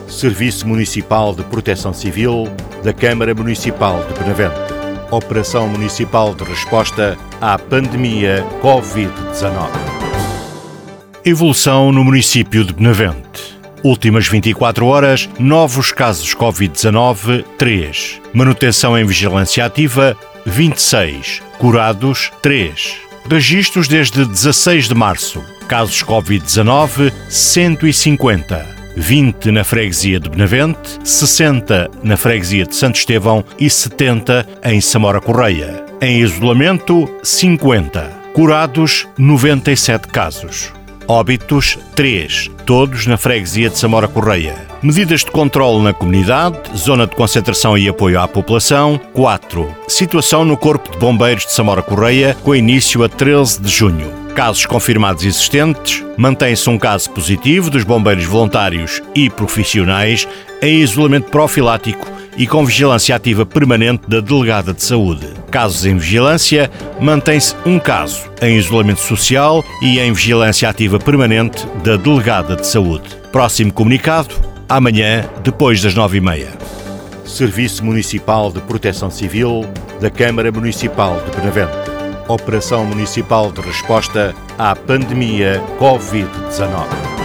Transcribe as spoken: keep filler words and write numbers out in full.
Serviço Municipal de Proteção Civil da Câmara Municipal de Benavente. Operação Municipal de Resposta à Pandemia covid dezanove. Evolução no município de Benavente. Últimas vinte e quatro horas, novos casos covid dezanove, três. Manutenção em vigilância ativa, vinte e seis. Curados, três. Registros desde dezasseis de março. Casos covid dezanove, cento e cinquenta. vinte na freguesia de Benavente, sessenta na freguesia de Santo Estevão e setenta em Samora Correia. Em isolamento, cinquenta. Curados, noventa e sete casos. Óbitos, três, todos na freguesia de Samora Correia. Medidas de controle na comunidade, zona de concentração e apoio à população, quatro. Situação no Corpo de Bombeiros de Samora Correia, com início a treze de junho. Casos confirmados existentes, mantém-se um caso positivo dos bombeiros voluntários e profissionais em isolamento profilático e com vigilância ativa permanente da Delegada de Saúde. Casos em vigilância, mantém-se um caso em isolamento social e em vigilância ativa permanente da Delegada de Saúde. Próximo comunicado, amanhã, depois das nove e meia. Serviço Municipal de Proteção Civil da Câmara Municipal de Benavente. Operação Municipal de Resposta à Pandemia covid dezanove.